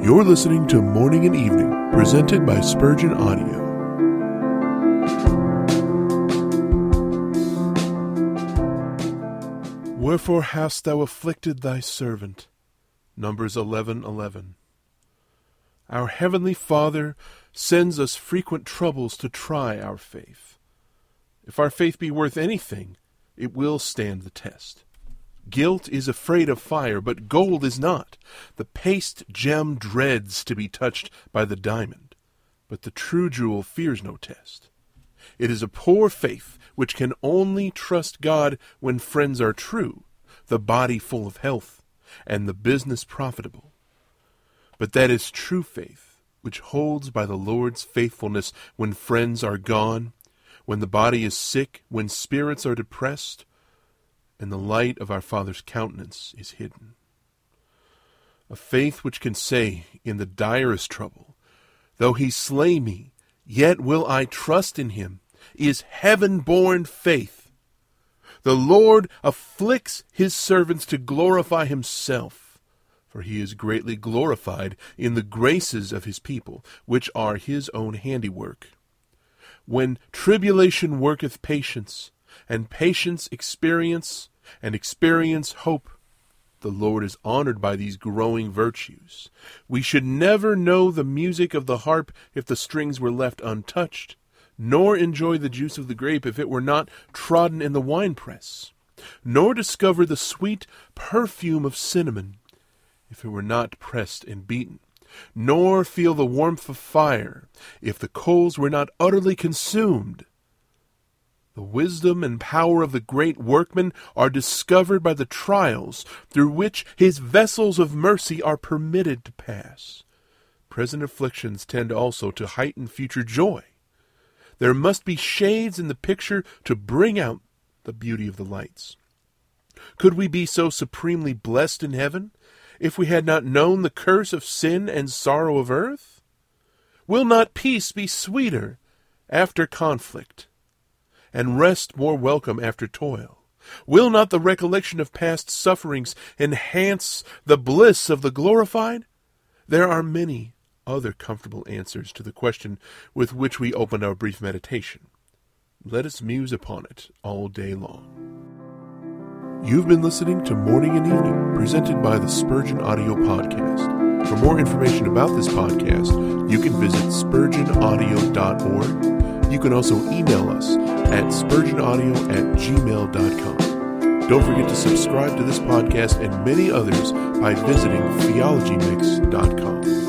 You're listening to Morning and Evening, presented by Spurgeon Audio. Wherefore hast thou afflicted thy servant? Numbers 11:11. Our Heavenly Father sends us frequent troubles to try our faith. If our faith be worth anything, it will stand the test. Guilt is afraid of fire, but gold is not. The paste gem dreads to be touched by the diamond, but the true jewel fears no test. It is a poor faith which can only trust God when friends are true, the body full of health, and the business profitable. But that is true faith, which holds by the Lord's faithfulness when friends are gone, when the body is sick, when spirits are depressed, and the light of our Father's countenance is hidden. A faith which can say, in the direst trouble, though he slay me, yet will I trust in him, is heaven-born faith. The Lord afflicts his servants to glorify himself, for he is greatly glorified in the graces of his people, which are his own handiwork. When tribulation worketh patience, and patience experience, and experience hope, the Lord is honored by these growing virtues. We should never know the music of the harp if the strings were left untouched, nor enjoy the juice of the grape if it were not trodden in the winepress, nor discover the sweet perfume of cinnamon if it were not pressed and beaten, nor feel the warmth of fire if the coals were not utterly consumed. The wisdom and power of the great workman are discovered by the trials through which his vessels of mercy are permitted to pass. Present afflictions tend also to heighten future joy. There must be shades in the picture to bring out the beauty of the lights. Could we be so supremely blessed in heaven if we had not known the curse of sin and sorrow of earth? Will not peace be sweeter after conflict, and rest more welcome after toil? Will not the recollection of past sufferings enhance the bliss of the glorified? There are many other comfortable answers to the question with which we open our brief meditation. Let us muse upon it all day long. You've been listening to Morning and Evening, presented by the Spurgeon Audio Podcast. For more information about this podcast, you can visit spurgeonaudio.org. You can also email us at spurgeonaudio@gmail.com. Don't forget to subscribe to this podcast and many others by visiting theologymix.com.